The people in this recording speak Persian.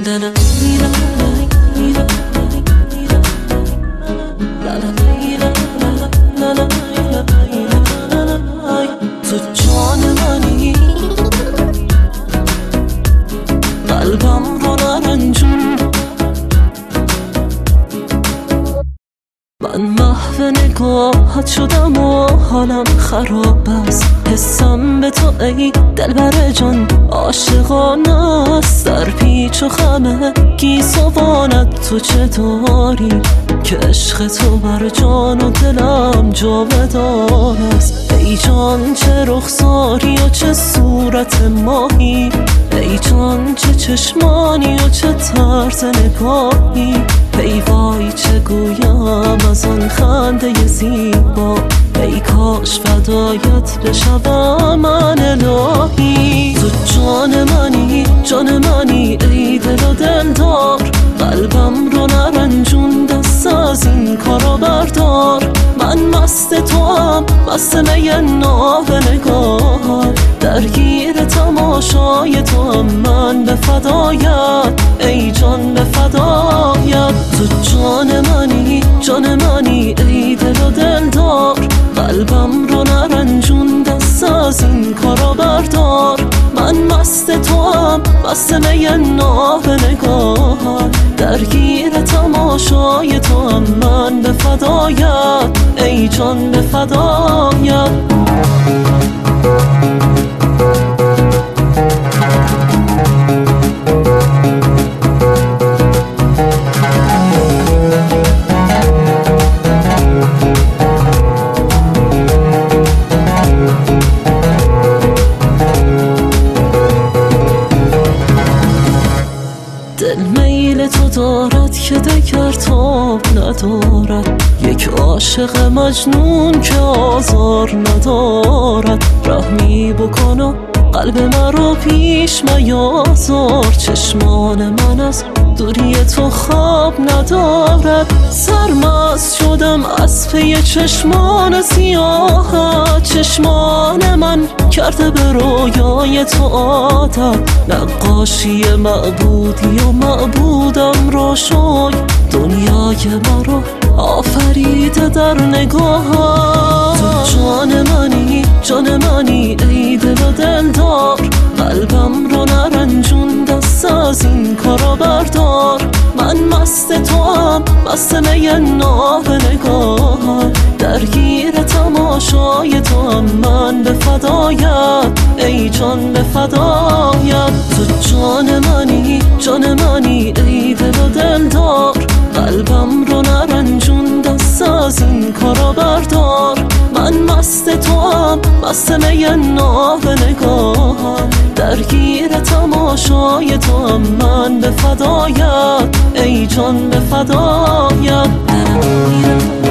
تو جان منی، قلبم رو نرنجون. من محو نگاهت شدم و حالم خراب است. حسم به تو ای دلبر جان عاشقانه است. در پیچ و خمه گیسوانت تو چه داری که عشق تو بر جان و دلم جاودان است. ای جان چه رخساری و چه صورت ماهی، ای جان چه چشمانی و چه طرز نگاهی. ای وای چه گویم از آن خنده زیبا، ای کاش فدایت بشوم من الهی. تو جان منی، جان منی، ای دل و دلدار. قلبم رو نرنجون، دست از این کارا بردار. من مست تو هم، مست می ناب نگاه، درگیر تماشای تو هم من به فدایت، ای جان به فدایت. تو جان منی، جان منی، ای دل و دلدار. قلبم رو نرنجون، دست از این کارا بردار. من مست تو هم، مست می ناب نگاه، درگیر تماشای تو هم من به فدایت، ای جان به فدایت. دل میل تو دارد که دگر تاب ندارد، یک عاشق مجنون که آزار ندارد. رحمی بکن و قلب مرا پیش میازار، چشمان من از دوری تو خواب ندارد. سرمست شدم از پی چشمان سیاهت، چشمان من کرده به رویای تو عادت. نقاشی معبودی و معبودم رو شوی، دنیای مرا آفریده در نگاهت. تو جان منی، جان منی، ای دل و دلدار. قلبم رو نرنجون، دست از این کارا بردار. من مست تو هم، مست می ناب نگاه، درگیر تماشای تو هم من به فدایت، ای جان به فدایت. تو جان منی، جان منی، ای دل و دلدار. قلبم رو نرنجون، دست از این کارا بردار. من مست تو هم، مست می ناب نگاه، درگیر تماشای تو هم من به فدایت، ای جان به فدایت.